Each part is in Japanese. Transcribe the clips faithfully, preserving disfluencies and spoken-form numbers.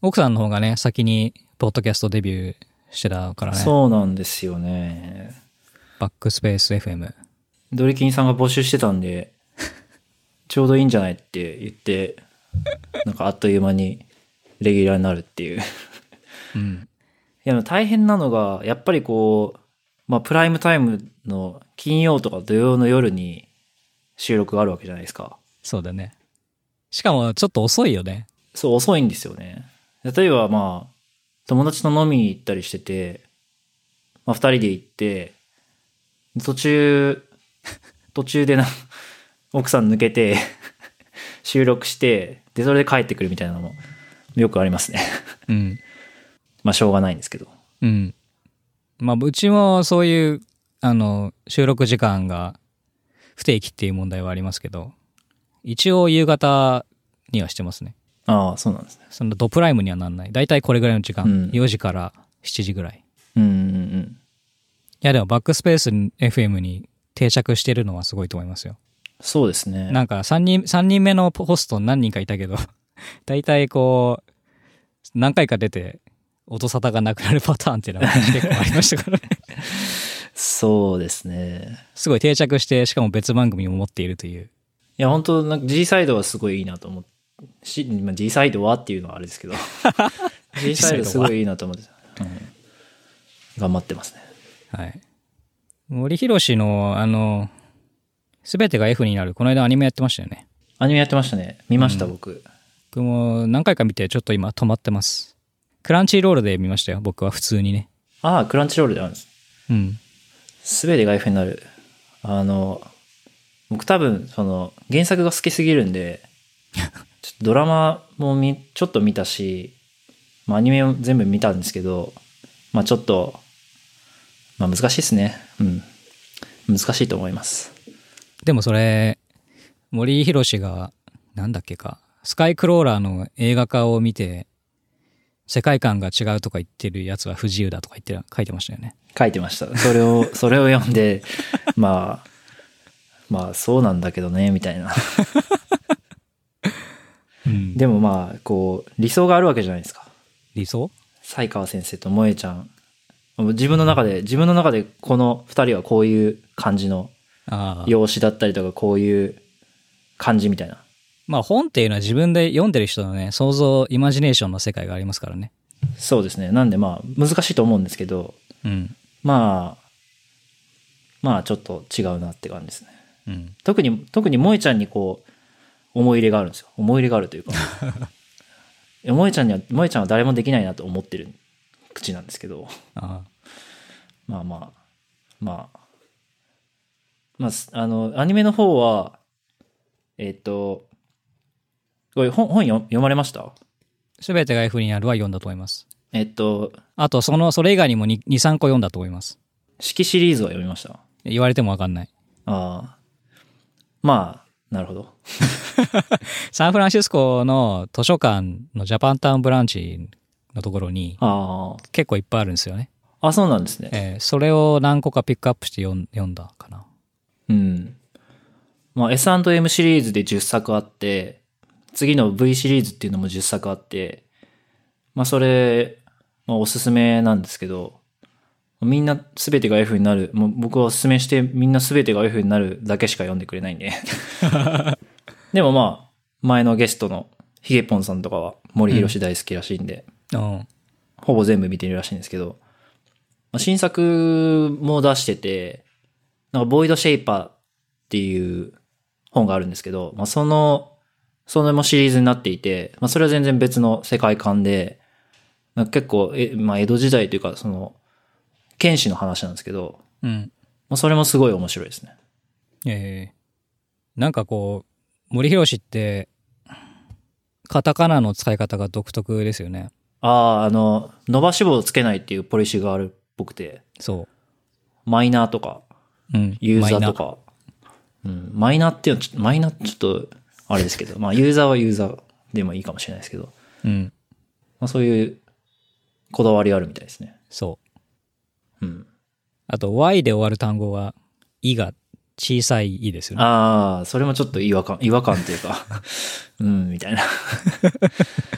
奥さんの方がね、先にポッドキャストデビューしてたからね。 そうなんですよね。 バックスペース エフエム。 ドリキンさんが募集してたんで、ちょうどいいんじゃないって言って、なんかあっという間にレギュラーになるっていう。 うん。 いや、大変なのが、やっぱりこう、まあ、プライムタイムの金曜とか土曜の夜に収録があるわけじゃないですか。 そうだね。しかもちょっと遅いよね。 そう、遅いんですよね。例えばまあ、友達と飲みに行ったりしてて、まあ、二人で行って、途中、途中でな、奥さん抜けて、収録して、で、それで帰ってくるみたいなのもよくありますね。 うん。 まあ、しょうがないんですけど。 うん。まあ、うちもそういう、あの、収録時間が不定期っていう問題はありますけど、一応夕方にはしてますね。 ああ、そうなんですね。 そのドプライムにはなんない。だいたいこれぐらいの時間。 うん、 よじからしちじぐらい。 うんうんうん。 いやでもバックスペース エフエム に定着してるのはすごいと思いますよ。 そうですね。 なんかさんにん、さんにんめのホスト何人かいたけど、だいたいこう、何回か出て、音沙汰がなくなるパターンっていうのは結構ありましたからね。 そうですね。 すごい定着して、しかも別番組も持っているという。 いや、本当なんか G サイドはすごいいいなと思ってし、まあ、G サイドはっていうのはあれですけど、G サイドすごいいいなと思って、うん、頑張ってますね。はい。 森博の、あの、すべてが F になる、この間アニメやってましたよね。 アニメやってましたね。見ました、うん、僕。 僕も何回か見て、ちょっと今止まってます。クランチロールで見ましたよ、僕は普通にね。 ああ、クランチロールであるんです。 うん。 すべてが F になる。あの、僕多分、その、原作が好きすぎるんで、ちょっとドラマもみちょっと見たし、まあ、アニメを全部見たんですけど、まあちょっと、まあ難しいですね。うん。難しいと思います。 でもそれ、森博が、なんだっけか、スカイクローラーの映画化を見て、世界観が違うとか言ってるやつは不自由だとか言って書いてましたよね。 書いてました。それを、それを読んで、まあ、まあそうなんだけどね、みたいな。うん、でもまあ、こう、理想があるわけじゃないですか。 理想？ 才川先生と萌ちゃん。自分の中で、自分の中でこの二人はこういう感じの容姿だったりとか、こういう感じみたいな。 まあ本っていうのは自分で読んでる人のね、想像、イマジネーションの世界がありますからね。 そうですね。なんでまあ難しいと思うんですけど、 うん、 まあ、まあちょっと違うなって感じですね。 うん、 特に、特に萌ちゃんにこう、思い入れがあるんですよ。思い入れがあるというか。萌ちゃんには、萌ちゃんは誰もできないなと思ってる口なんですけど。 ああまあまあ、まあ、まあ、あの、アニメの方は、えっと、これ本、本読まれました？ すべてが F になるは読んだと思います。 えっと、 あと、その、それ以外にもに、さんこ読んだと思います。 四季シリーズは読みました？ 言われてもわかんない。 ああ。まあ、なるほど。 サンフランシスコの図書館のジャパンタウンブランチのところに、 あ結構いっぱいあるんですよね。 あ、そうなんですね。 えー、それを何個かピックアップして読ん、読んだかな。 うん。まあ エスアンドエム シリーズでじゅっさくあって、次の V シリーズっていうのもじゅっさくあって、まあそれ、まあおすすめなんですけど、みんな全てが F になる、もう僕はおすすめしてみんな全てが F になるだけしか読んでくれないんで。でもまあ、前のゲストのヒゲポンさんとかは森博大好きらしいんで、 うん、 ほぼ全部見てるらしいんですけど、まあ、新作も出してて、なんかボイドシェイパーっていう本があるんですけど、まあ、その、それもシリーズになっていて、まあ、それは全然別の世界観で、なんか結構、え、まあ、江戸時代というか、その、剣士の話なんですけど、 うん。 まあ、それもすごい面白いですね。 えー、なんかこう、森博って、カタカナの使い方が独特ですよね。 ああ、あの、伸ばし棒をつけないっていうポリシーがあるっぽくて。 そう。 マイナーとか、 うん、 ユーザーとか。うん、マイナーっていうのは、マイナーちょっと、あれですけど、まあ、ユーザーはユーザーでもいいかもしれないですけど。 うん。 まあ、そういうこだわりあるみたいですね。 そう。 うん。 あと、Y で終わる単語は、いが小さいいですよね。 ああ、それもちょっと違和感、違和感というか、うん、みたいな。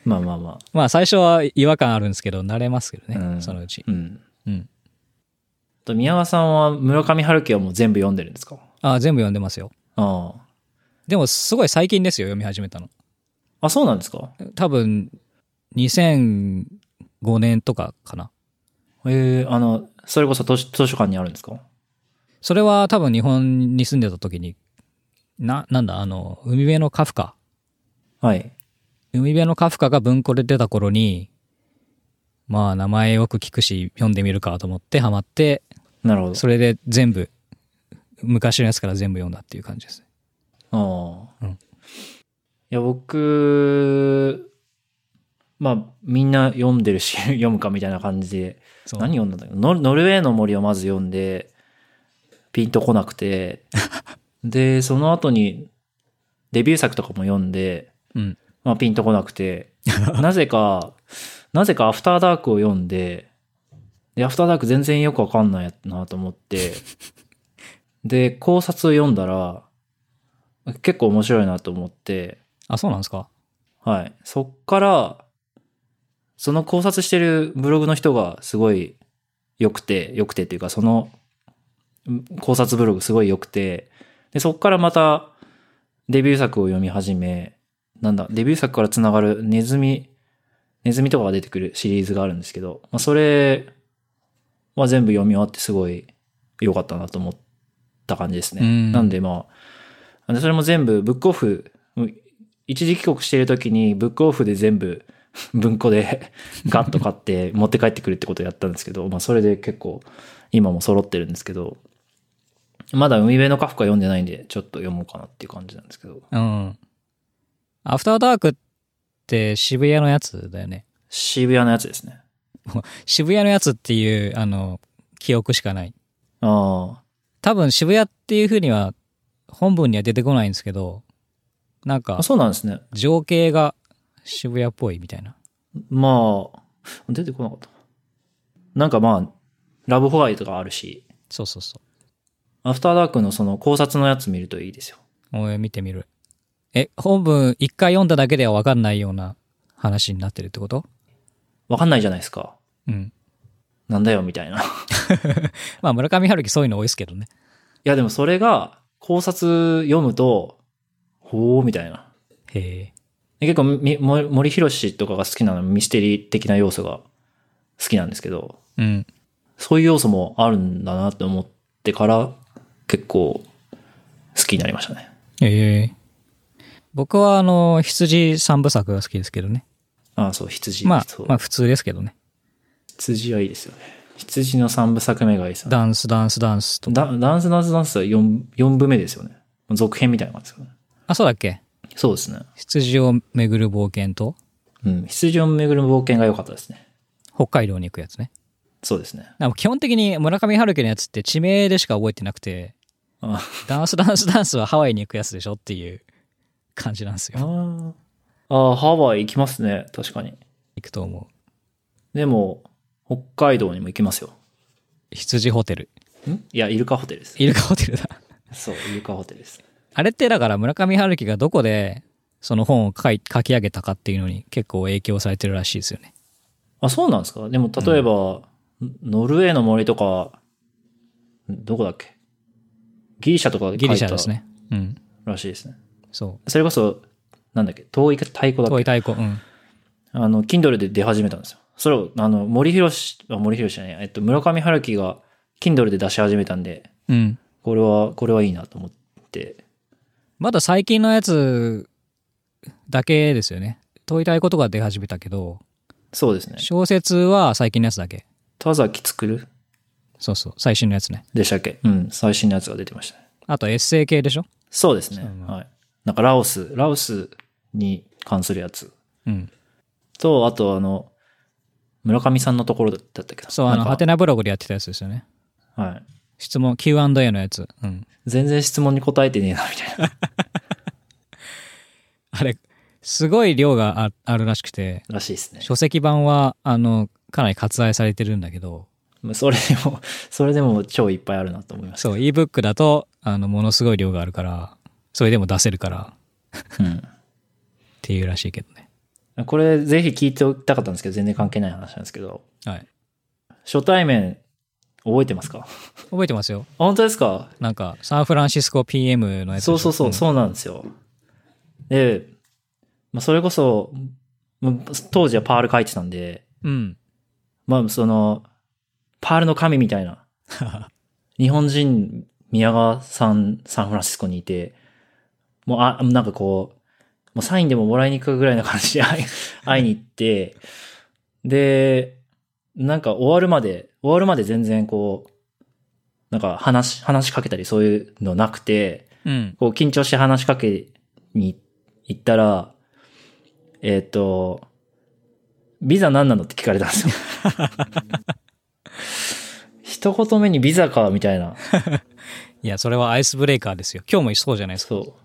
まあまあまあ。 まあ最初は違和感あるんですけど、慣れますけどね、 うん、 そのうち。 うん。 うん。 と宮川さんは村上春樹はもう全部読んでるんですか？ ああ、全部読んでますよ。 ああ。 でもすごい最近ですよ、読み始めたの。 あ、そうなんですか？ 多分、にせんごねんとかかな。 ええー、あの、それこそ図書図書館にあるんですか？ それは多分日本に住んでた時に、な、なんだ、あの、海辺のカフカ。 はい。 海辺のカフカが文庫で出た頃に、まあ名前よく聞くし読んでみるかと思ってハマって、 なるほど。 それで全部、昔のやつから全部読んだっていう感じですね。 ああ。 うん。 いや、僕、まあ、みんな読んでるし、読むかみたいな感じで、何読んだんだけど、ノノルウェーの森をまず読んで、ピンとこなくて、で、その後に、デビュー作とかも読んで、 うん。 まあ、ピンとこなくて、なぜか、なぜかアフターダークを読んで、で、アフターダーク全然よくわかんないなと思って、で、考察を読んだら、結構面白いなと思って、 あ、そうなんですか？ はい。そっから、その考察してるブログの人がすごい良くて、良くてっていうか、その考察ブログすごい良くて、で、そっからまたデビュー作を読み始め、なんだ、デビュー作からつながるネズミ、ネズミとかが出てくるシリーズがあるんですけど、まあ、それは全部読み終わってすごい良かったなと思った感じですね。 うんなんでまあ、それも全部ブックオフ、一時帰国している時にブックオフで全部文庫でガッと買って持って帰ってくるってことをやったんですけど、まあそれで結構今も揃ってるんですけど、まだ海辺のカフカ読んでないんでちょっと読もうかなっていう感じなんですけど。 うん。アフターダークって渋谷のやつだよね。 渋谷のやつですね。 渋谷のやつっていう、あの、記憶しかない。 ああ。 多分渋谷っていう風には本文には出てこないんですけど、なんかあ、そうなんですね。 情景が渋谷っぽいみたいな。 まあ、出てこなかった。なんかまあ、ラブホワイトがあるし、 そうそうそアフターダークのその考察のやつ見るといいですよ。 う。おい、見てみる。え、本文一回読んだだけでは分かんないような話になってるってこと？ わかんないじゃないですか。 うん。 なんだよ、みたいな。いまあ村上春樹そういうの多いですけどね。 や、でもそれが考察読むと、ほー、みたいな。 へえ。 結構み、森博とかが好きなのミステリー的な要素が好きなんですけど、 うん。 そういう要素もあるんだなって思ってから結構好きになりましたね。 へえ。僕はあの、羊三部作が好きですけどね。 ああ、そう、羊。 まあそう、 まあ普通ですけどね。 羊はいいですよね。羊の三部作目がいいですよね。 ダンスダンスダンスとか。 ダダンスダンスダンスは四、四部目ですよね。続編みたいな感じですよね。 あ、そうだっけ？ そうですね。 羊を巡る冒険と、 うん。羊を巡る冒険が良かったですね。 北海道に行くやつね。 そうですね。 でも基本的に村上春樹のやつって地名でしか覚えてなくて、 あダンスダンスダンスはハワイに行くやつでしょっていう感じなんですよ。 あああ、ハワイ行きますね。確かに。 行くと思う。 でも、北海道にも行きますよ。 羊ホテル。 んいや、イルカホテルです。 イルカホテルだ。 そう、イルカホテルです。 あれってだから村上春樹がどこでその本を書い書き上げたかっていうのに結構影響されてるらしいですよね。 あ、そうなんですか？でも、例えば、うん、ノルウェーの森とか、どこだっけ？ギリシャとかで書いたギリシャですね。うん。 らしいですね。 そう。 それこそ、なんだっけ？遠い太鼓だっけ？ 遠い太鼓。うん。 あの、Kindle で出始めたんですよ。それを、あの、森博あ、森博じゃない、えっと、村上春樹が Kindle で出し始めたんで、 うん。 これは、これはいいなと思って。 まだ最近のやつだけですよね。遠い太鼓とか出始めたけど、 そうですね。 小説は最近のやつだけ。 田崎作るそうそう。最新のやつね。 でしたっけ？うん、最新のやつが出てましたね。 あとエッセイ系でしょ？ そうですね。 うん、 はい。なんかラオス、ラオスに関するやつ。 うん。 と、あとあの、村上さんのところだったっけな。 そう、あの、ハテナブログでやってたやつですよね。 はい。 質問、キューアンドエー のやつ。うん。 全然質問に答えてねえな、みたいな。 あれ、すごい量が あ, あるらしくて。 らしいですね。 書籍版は、あの、かなり割愛されてるんだけど。 それでも、それでも超いっぱいあるなと思いました。 そう、ebook だと、あの、ものすごい量があるから、それでも出せるから、 うん。っっていうらしいけどね。 これぜひ聞いておきたかったんですけど、全然関係ない話なんですけど、 はい。 初対面覚えてますか？ 覚えてますよ。 あ、本当ですか？ なんか、サンフランシスコ ピーエム のやつでしょ。 そうそうそう、 んそうなんですよ。で、まあ、それこそ、もう当時はパール書いてたんで、 うん。 まあ、その、パールの神みたいな、日本人、宮川さん、サンフランシスコにいて、もう、あ、なんかこう、もうサインでももらいに行くぐらいな感じで会い会いに行って、で、なんか終わるまで、終わるまで全然こう、なんか話、話しかけたりそういうのなくて、 うん。 こう緊張して話しかけに行ったら、えっと、ビザ何なのって聞かれたんですよ。一言目にビザか、みたいな。 いや、それはアイスブレーカーですよ。今日もそうじゃないですか。 そう。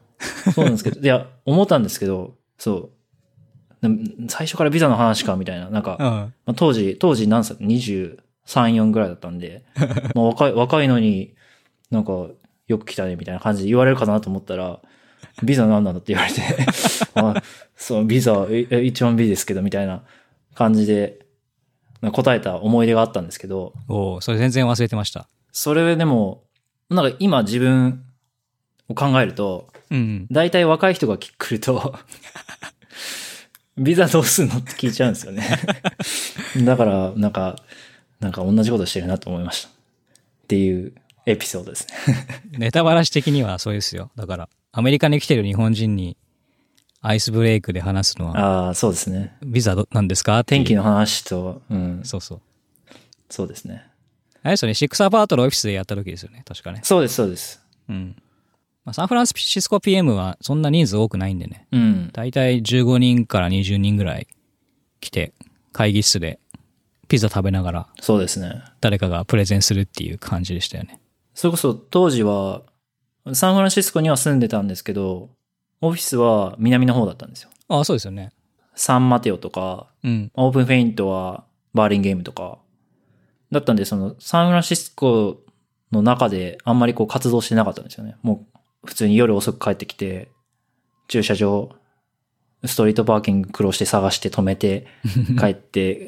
そうなんですけど、いや、思ったんですけど、そう。でも最初からビザの話か、みたいな。なんか、 うん。 まあ、当時、当時何歳 ?にじゅうさん、よんぐらいだったんで、まあ若い、若いのになんかよく来たねみたいな感じで言われるかなと思ったら、ビザ何なんだって言われて、あ、そう、ビザ、え、一番ビですけどみたいな感じで答えた思い出があったんですけど、 おお、それ全然忘れてました。 それでも、なんか今自分を考えると、 うん。 大体若い人が来ると、ビザどうすんのって聞いちゃうんですよね。だから、なんか、なんか同じことしてるなと思いました。っていうエピソードですね。 ネタバラシ的にはそうですよ。だから、アメリカに来てる日本人にアイスブレイクで話すのは、 ああ、そうですね。 ビザどなんですかっていう。 天気の話と、うん。 そうそう。 そうですね。 あれですよね、シックスアパートのオフィスでやった時ですよね、確かね。 そうです、そうです。 うん。まあ、サンフランシスコ ピーエム はそんな人数多くないんでね。 うん。 だいたいじゅうごにんからにじゅうにんぐらい来て、会議室でピザ食べながらそうですね。 誰かがプレゼンするっていう感じでしたよね。 それこそ当時は、サンフランシスコには住んでたんですけど、オフィスは南の方だったんですよ。 ああ、そうですよね。 サンマテオとか、 うん。 オープンフェイントはバーリンゲームとか、だったんで、そのサンフランシスコの中であんまりこう活動してなかったんですよね。もう普通に夜遅く帰ってきて、駐車場、ストリートパーキング苦労して探して止めて、帰って、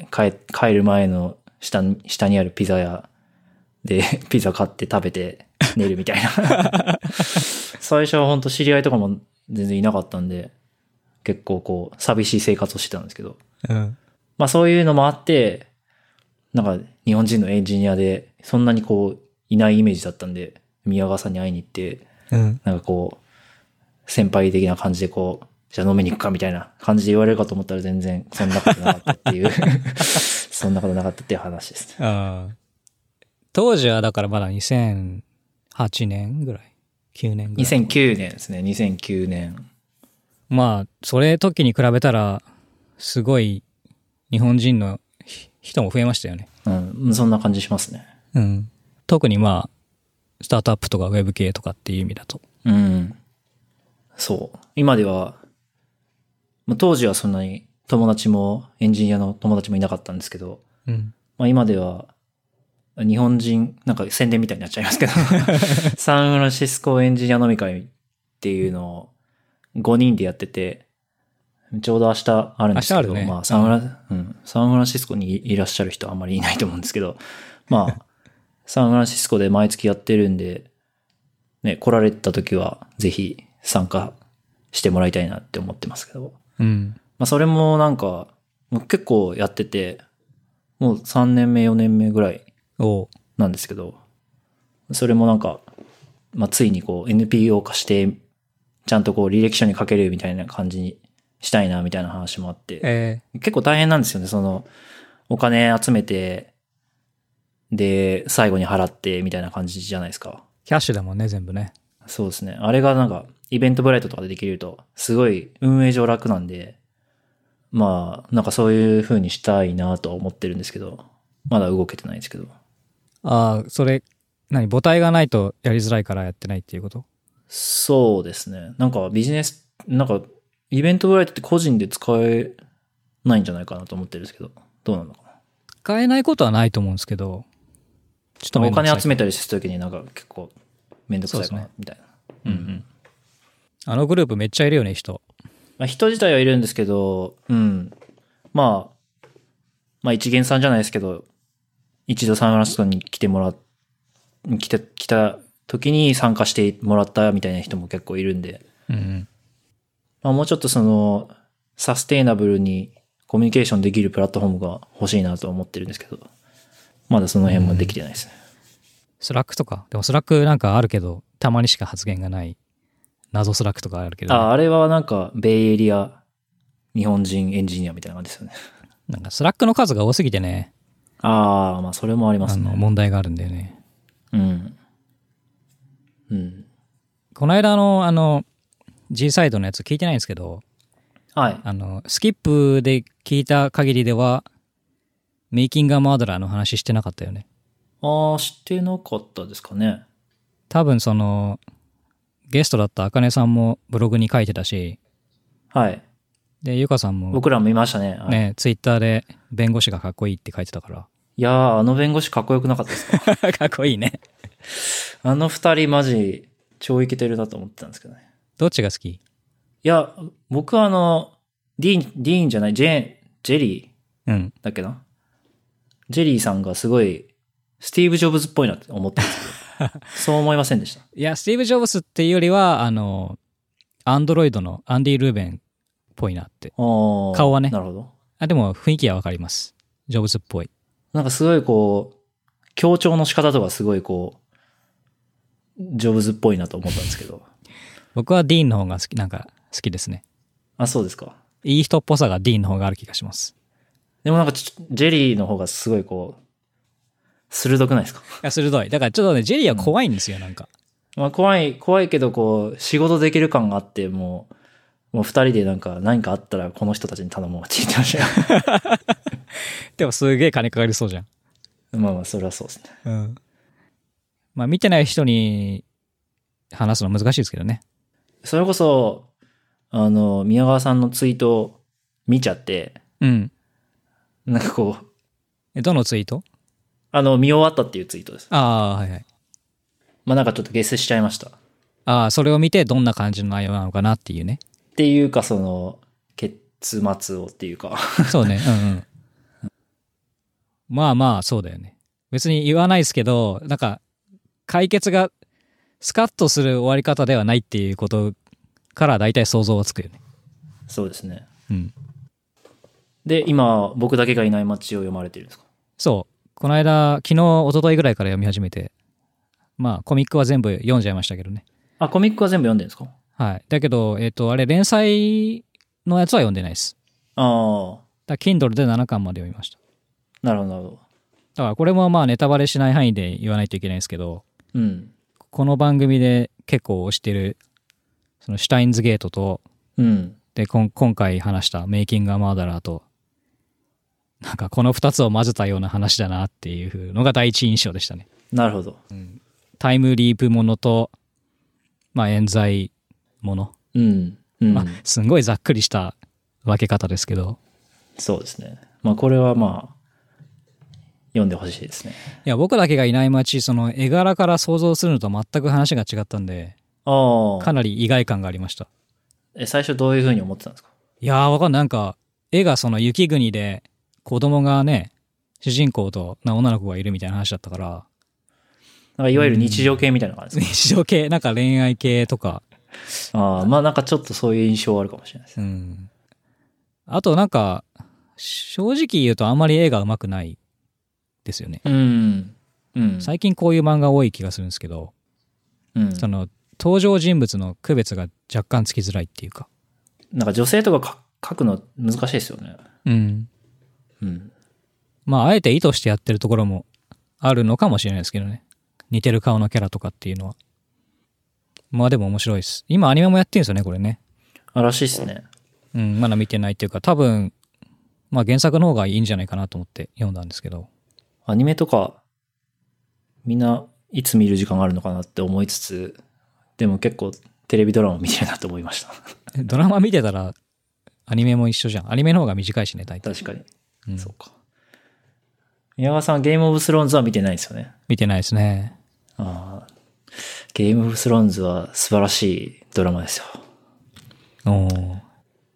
帰、帰る前の下に、下にあるピザ屋でピザ買って食べて寝るみたいな。最初は本当知り合いとかも全然いなかったんで、結構こう寂しい生活をしてたんですけど。 うん。 まあそういうのもあって、なんか日本人のエンジニアでそんなにこういないイメージだったんで、宮川さんに会いに行って、 うん。 なんかこう、先輩的な感じでこう、じゃあ飲みに行くかみたいな感じで言われるかと思ったら全然そんなことなかったっていう、そんなことなかったっていう話です。 ああ。当時はだからまだにせんはちねんぐらい ?きゅうねんぐらい。 にせんきゅうねんですね、にせんきゅうねん。 まあ、それ時に比べたら、すごい日本人の人も増えましたよね。 うん、そんな感じしますね。 うん。特にまあ、スタートアップとかウェブ系とかっていう意味だと。 うん。そう。今では、まあ、当時はそんなに友達も、エンジニアの友達もいなかったんですけど、 うん。 まあ今では、日本人、なんか宣伝みたいになっちゃいますけど、サンフランシスコエンジニア飲み会っていうのをごにんでやってて、ちょうど明日あるんですけど、 明日あるねまあサンフラン、うん、サンフランシスコにいらっしゃる人はあんまりいないと思うんですけど、まあ、サンフランシスコで毎月やってるんで、ね、来られた時はぜひ参加してもらいたいなって思ってますけど、 うん。 まあそれもなんか、もう結構やってて、もうさんねんめ、よねんめぐらいおう。 なんですけど、それもなんか、まあ、ついにこう エヌピーオー 化して、ちゃんとこう履歴書に書けるみたいな感じにしたいなみたいな話もあって、 え結構大変なんですよね、その、お金集めて、で、最後に払ってみたいな感じじゃないですか。 ー、キャッシュだもんね、全部ね。 そうですね。あれがなんか、イベントブライトとかでできると、すごい運営上楽なんで、まあ、なんかそういう風にしたいなとは思ってるんですけど、まだ動けてないですけど。 ああ、それ、何母体がないとやりづらいからやってないっていうこと？ そうですね。なんかビジネス、なんかイベントブライトって個人で使えないんじゃないかなと思ってるんですけど、どうなのかな。 使えないことはないと思うんですけど、ちょっとめおんどくさい金集めたりするときになんか結構めんどくさいかな、みたいな。 うんうん。あのグループめっちゃいるよね、人。 まあ、人自体はいるんですけど、うん。まあ、まあ一元さんじゃないですけど、一度サンフランシスコに来てもらっ、来て、来た時に参加してもらったみたいな人も結構いるんで、 うん。 まあもうちょっとその、サステイナブルにコミュニケーションできるプラットフォームが欲しいなと思ってるんですけど、まだその辺もできてないですね。 スラックとか。でもスラックなんかあるけど、たまにしか発言がない。謎スラックとかあるけど、ね、 あ、あれはなんか、ベイエリア、日本人エンジニアみたいな感じですよね。 なんかスラックの数が多すぎてね。 ああ、まあそれもありますね。 あの、問題があるんだよね。 うん。うん。 この間の、あの、G サイドのやつ聞いてないんですけど、 はい。 あの、スキップで聞いた限りでは、メイキングアマーダラーの話してなかったよね。 ああ、してなかったですかね。 多分その、ゲストだったあかねさんもブログに書いてたし、 はい。 で、ゆかさんも、 僕らも見ましたね。はい、 ね、ツイッターで弁護士がかっこいいって書いてたから。 いやー、あの弁護士かっこよくなかったですか？ かっこいいね。 あの二人マジ、超イケてるなと思ってたんですけどね。 どっちが好き？ いや、僕はあの、ディーン、ディーンじゃない、ジェーン、ジェリーうん。 だっけな。ジェリーさんがすごい、スティーブ・ジョブズっぽいなって思ってるんですけど、そう思いませんでした。 いや、スティーブ・ジョブスっていうよりは、あの、アンドロイドのアンディ・ルーベンっぽいなって。顔顔はね。 なるほど。 あ、でも雰囲気はわかります。ジョブズっぽい。 なんかすごいこう、強調の仕方とかすごいこう、ジョブズっぽいなと思ったんですけど。 僕はディーンの方が好き、なんか好きですね。 あ、そうですか。 いい人っぽさがディーンの方がある気がします。 でもなんかちょジェリーの方がすごいこう、鋭くないですか？ いや、鋭い。だからちょっとね、ジェリーは怖いんですよ、なんか。 まあ怖い、怖いけどこう、仕事できる感があって、もう、もう二人でなんか何かあったらこの人たちに頼もうって言ってましたよ。 でもすげえ金かかりそうじゃん。 まあまあ、それはそうですね。 うん。まあ見てない人に話すの難しいですけどね。 それこそ、あの、宮川さんのツイートを見ちゃって、 うん。 なんかこう、 え、どのツイート？ あの、見終わったっていうツイートです。 ああ、はいはい。 まあなんかちょっとゲスしちゃいました。 ああ、それを見てどんな感じの内容なのかなっていうね。 っていうか、その、結末をっていうか。 そうね。うんうん。まあまあ、そうだよね。別に言わないですけど、なんか、解決がスカッとする終わり方ではないっていうことから大体想像はつくよね。 そうですね。 うん。 で、今、僕だけがいない街を読まれてるんですか？ そう。この間、昨日、一昨日ぐらいから読み始めて、まあ、コミックは全部読んじゃいましたけどね。 あ、コミックは全部読んでるんですか？ はい。だけど、えっと、あれ、連載のやつは読んでないです。 ああ、 だから Kindle でななかんまで読みました。 なるほど、なるほど。 だから、これもまあ、ネタバレしない範囲で言わないといけないですけど、 うん。 この番組で結構推してる、そのシュタインズゲートと、 うん。 で、こん今回話したメイキングアマーダラーと、なんかこの二つを混ぜたような話だなっていうのが第一印象でしたね。 なるほど。 タイムリープものと、まあ冤罪もの。 うん。うん。 まあ、すんごいざっくりした分け方ですけど。 そうですね。まあこれはまあ、読んでほしいですね。 いや、僕だけがいない街、その絵柄から想像するのと全く話が違ったんで、 ああ。 かなり意外感がありました。 え、最初どういう風に思ってたんですか？ いやー、わかんない。なんか、絵がその雪国で子供がね、主人公とな女の子がいるみたいな話だったから、 なんかいわゆる日常系みたいな感じですか？ 日常系、なんか恋愛系とか。 ああ、まあなんかちょっとそういう印象はあるかもしれないです。 うん。あとなんか、正直言うとあんまり絵が上手くないですよね。 うん。うん。 最近こういう漫画多い気がするんですけど、 うん。 その登場人物の区別が若干つきづらいっていうか。 なんか女性とか描くの難しいですよね。 うん。 うん。 まあ、あえて意図してやってるところもあるのかもしれないですけどね。似てる顔のキャラとかっていうのは。まあでも面白いです。今アニメもやってるんですよね、これね。 あ、らしいですね。 うん、まだ見てないっていうか、多分、まあ原作の方がいいんじゃないかなと思って読んだんですけど。 アニメとか、みんないつ見る時間があるのかなって思いつつ、でも結構テレビドラマ見てるなと思いました。 ドラマ見てたら、アニメも一緒じゃん。アニメの方が短いしね、大体。 確かに。 うん、 そうか。宮川さんはゲームオブスローンズは見てないですよね。 見てないですね。 ああ。ゲームオブスローンズは素晴らしいドラマですよ。 おー。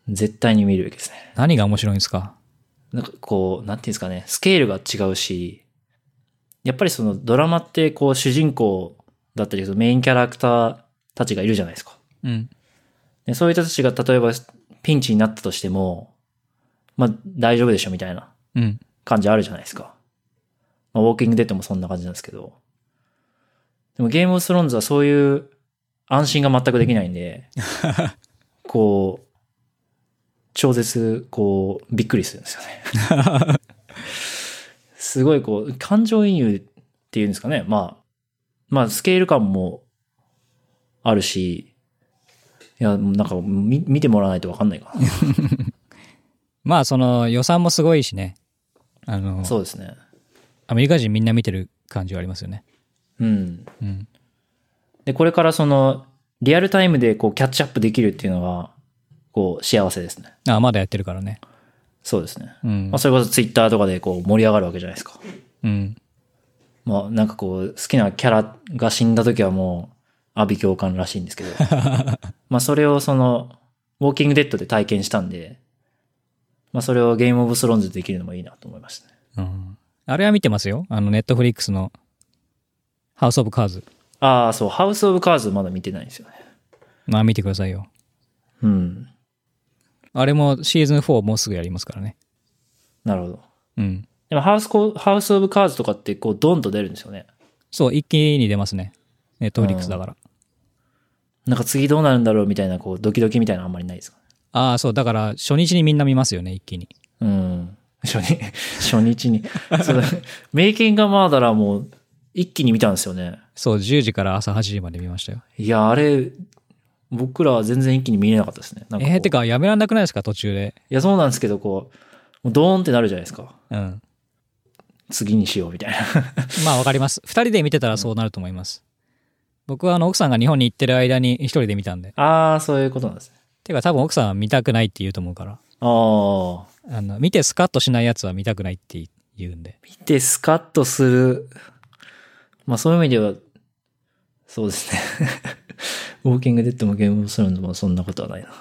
絶対に見るべきですね。 何が面白いんですか？ なんかこう、なんていうんですかね、スケールが違うし、やっぱりそのドラマってこう主人公だったりメインキャラクターたちがいるじゃないですか。 うん。 でそういう人たちが例えばピンチになったとしても、まあ大丈夫でしょみたいなうん。 感じあるじゃないですか。まあ、ウォーキングデッドもそんな感じなんですけど。でもゲームオブスローンズはそういう安心が全くできないんで、こう、超絶、こう、びっくりするんですよね。すごいこう、感情移入っていうんですかね。まあ、まあ、スケール感もあるし、いや、なんか見、見てもらわないと分かんないかな。 まあその予算もすごいしね。あの、 そうですね。 アメリカ人みんな見てる感じはありますよね。 うん。 うん。 で、これからその、リアルタイムでこう、キャッチアップできるっていうのが、こう、幸せですね。 あ、まだやってるからね。 そうですね。 うんまあ、。それこそツイッターとかでこう、盛り上がるわけじゃないですか。 うん。 まあ、なんかこう、好きなキャラが死んだ時はもう、阿鼻共感らしいんですけど。まあ、それをその、ウォーキングデッドで体験したんで、まあ、それをゲームオブスローンズでできるのもいいなと思いましたね。 うん。あれは見てますよ。あの、ネットフリックスのハウスオブカーズ。 ああ、そう、ハウスオブカーズまだ見てないんですよね。 まあ見てくださいよ。 うん。 あれもシーズンフォーもうすぐやりますからね。 なるほど。 うん。 でもハウスコ、ハウスオブカーズとかってこう、ドンと出るんですよね。 そう、一気に出ますね。ネットフリックスだから。 なんか次どうなるんだろうみたいな、こう、ドキドキみたいなのあんまりないですかね。 ああ、そう、だから初日にみんな見ますよね、一気に。 うん。初日、初日に。そうだね。メイキングマーダラーも一気に見たんですよね。 そう、じゅうじから朝はちじまで見ましたよ。 いや、あれ、僕らは全然一気に見れなかったですね。なんかこうえー、てか、やめらんなくないですか、途中で。 いや、そうなんですけど、こう、もうドーンってなるじゃないですか。 うん。 次にしようみたいな。 まあ、わかります。二人で見てたらそうなると思います。僕はあの、奥さんが日本に行ってる間に一人で見たんで。 ああ、そういうことなんですね。 てか、多分奥さんは見たくないって言うと思うから。 ああ。 あの、見てスカッとしないやつは見たくないって言うんで。 見てスカッとする。まあそういう意味では、そうですね。ウォーキングデッドもゲームオブスローンズもそんなことはないな。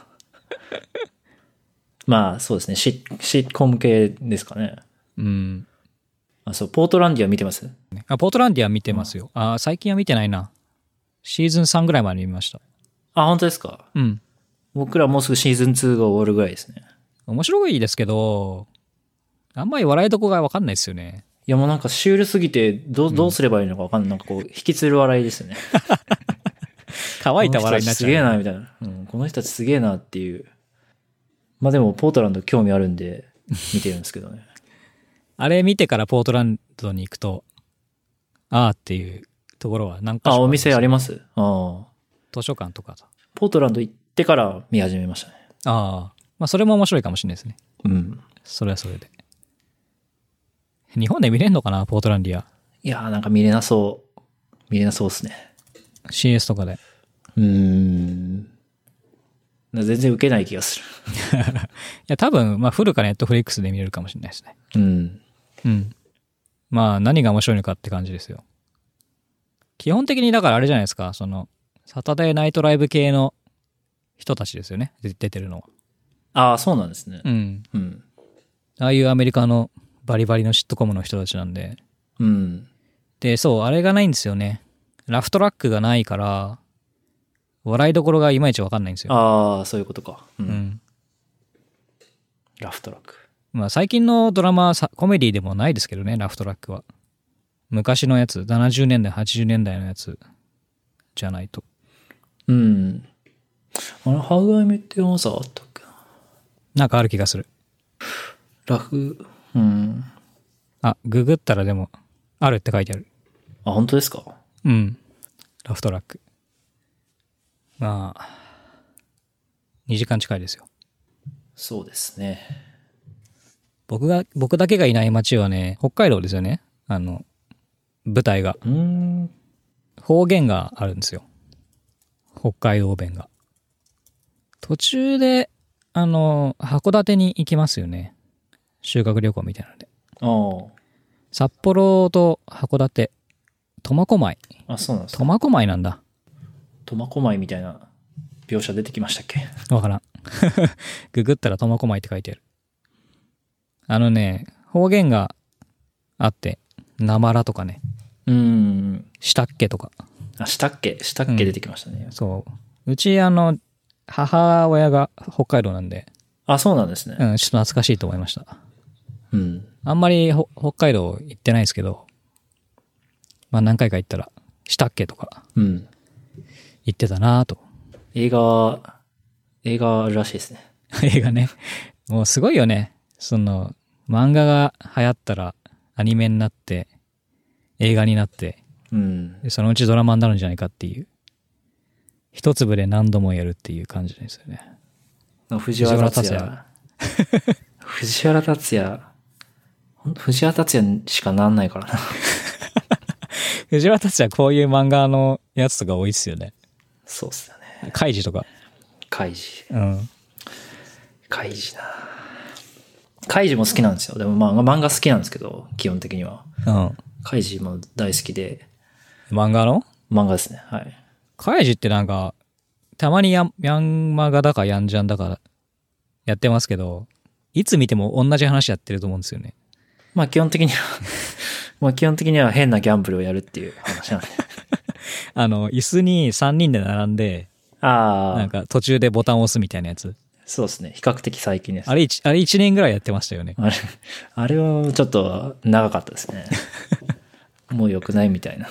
まあそうですね。シッ、シッコム系ですかね。 うん。 あ、そう、ポートランディア見てます？ あ、ポートランディア見てますよ。あ、最近は見てないな。シーズンさんぐらいまで見ました。 あ、本当ですか？ うん。 僕らもうすぐシーズンツーが終わるぐらいですね。 面白いですけど、あんまり笑いどこがわかんないですよね。 いやもうなんかシュールすぎて、どう、どうすればいいのかわかんない。なんかこう、引きつる笑いですよね。 乾いた笑いになっちゃう。 すげえな、みたいな。うん、この人たちすげえなっていう。まあでも、ポートランド興味あるんで、見てるんですけどね。 あれ見てからポートランドに行くと、ああっていうところは何か所あ、 かお店ありますああ。 図書館とかさ。 ポートランド行ってから見始めましたね。 ああ。まあそれも面白いかもしれないですね。 うん。 それはそれで。日本で見れんのかな、ポートランディア。 いやーなんか見れなそう。見れなそうですね。 シーエス とかで。 うーん。全然受けない気がする。 いや、多分、まあフルかネットフリックスで見れるかもしれないですね。 うん。 うん。まあ何が面白いのかって感じですよ。基本的にだからあれじゃないですか、その、サタデーナイトライブ系の人たちですよね、で出てるのは。 ああ、そうなんですね。 うん。 うん。 ああいうアメリカのバリバリのシットコムの人たちなんで。 うん。 で、そう、あれがないんですよね。ラフトラックがないから、笑いどころがいまいちわかんないんですよ。 ああ、そういうことか。う。 うんん。 ラフトラック。 まあ最近のドラマはコメディでもないですけどね、ラフトラックは。昔のやつ、ななじゅうねんだい、はちじゅうねんだいのやつじゃないと。 うん。あれ、How I Met Your Mother あったっけな。 なんかある気がする。 ラフ、うん。 あ、ググったらでも、あるって書いてある。 あ、本当ですか？ うん。ラフトラック。まあ、にじかん近いですよ。 そうですね。 僕が、僕だけがいない街はね、北海道ですよね。あの、舞台が。 うーん。 方言があるんですよ。北海道弁が。途中で、あの、函館に行きますよね。修学旅行みたいなので。 あ札幌と函館、苫小牧。 あ。あ、そうなんですか。 苫小牧なんだ。 苫小牧みたいな描写出てきましたっけ？ わからん。 ググったら苫小牧って書いてある。あのね、方言があって、なまらとかね、 うん。 したっけとか。 あ、したっけしたっけ出てきましたね。 そう。うち、あの、母親が北海道なんで、 あ、そうなんですね。 うん、ちょっと懐かしいと思いました。 うん。 あんまりほ北海道行ってないですけど、まあ何回か行ったら、したっけとかうん。 言ってたなぁと。 映画、映画あるらしいですね。 映画ね。もうすごいよね。その、漫画が流行ったらアニメになって、映画になって、 うん。 でそのうちドラマになるんじゃないかっていう。一粒で何度もやるっていう感じですよね。 藤原竜也。藤原竜也。藤原竜也しかなんないからな。 藤原竜也こういう漫画のやつとか多いっすよね。 そうっすよね。 カイジとか。 カイジ。 うん。 カイジな。カイジも好きなんですよ。でもまあ漫画好きなんですけど、基本的には。 うん。 カイジも大好きで。 漫画の漫画ですね。はい。 カイジってなんか、たまにヤン、ヤンマガだかヤンジャンだかやってますけど、いつ見ても同じ話やってると思うんですよね。 まあ基本的には、まあ基本的には変なギャンブルをやるっていう話なんで。 あの、椅子にさんにんで並んで、 ああ。 なんか途中でボタンを押すみたいなやつ。 そうですね。比較的最近です。 あれ一、あれ一年ぐらいやってましたよね。 あれ、あれはちょっと長かったですね。もう良くないみたいな。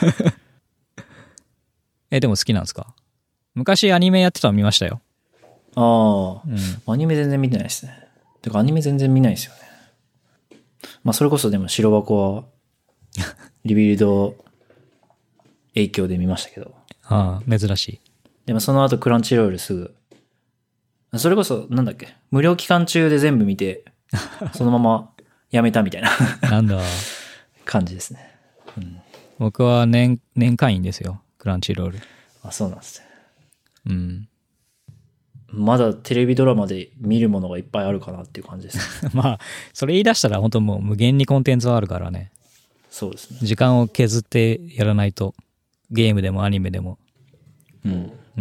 え、でも好きなんですか？昔アニメやってたの見ましたよ。 ああ、 うん。 アニメ全然見てないですね。てかアニメ全然見ないですよね。まあそれこそでも白箱は、リビルド影響で見ましたけど。 ああ、珍しい。 でもその後クランチロールすぐ、それこそなんだっけ、無料期間中で全部見て、そのままやめたみたいななんだ。 感じですね。 僕は年、年会員ですよ。クランチロール。 あ、そうなんですね。 うん。 まだテレビドラマで見るものがいっぱいあるかなっていう感じですね。 まあ、それ言い出したら本当もう無限にコンテンツはあるからね。 そうですね。 時間を削ってやらないと、ゲームでもアニメでも。 うん。 うん。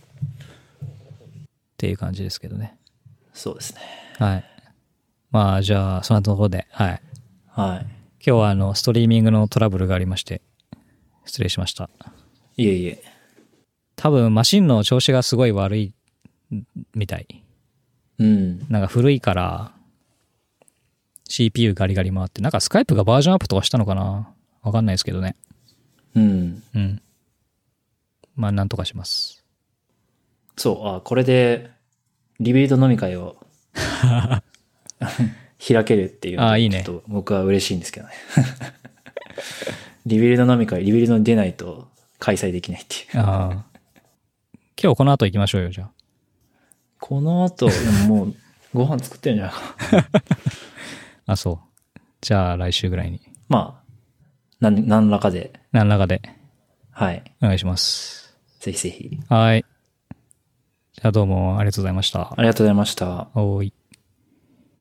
っていう感じですけどね。 そうですね。 はい。まあ、じゃあ、そのところで、はい。 はい。 今日はあの、ストリーミングのトラブルがありまして、失礼しました。 いえいえ。 多分、マシンの調子がすごい悪いみたい。 うん。 なんか古いから、シーピーユー ガリガリ回って、なんかスカイプがバージョンアップとかしたのかな？わかんないですけどね。 うん。 うん。まあ、なんとかします。 そう、あ、これで、リビルド飲み会を開けるっていうのあいいねちょっと僕は嬉しいんですけどね。リビルド飲み会、リビルドに出ないと開催できないっていう。 ああ。今日この後行きましょうよ、じゃあ。 この後、でももうご飯作ってるんじゃないかな。 あ、そう。じゃあ来週ぐらいに。 まあ、何、何らかで、 何らかではい。 お願いします。 ぜひぜひ。 はい。じゃあどうもありがとうございました。 ありがとうございました。 おーい。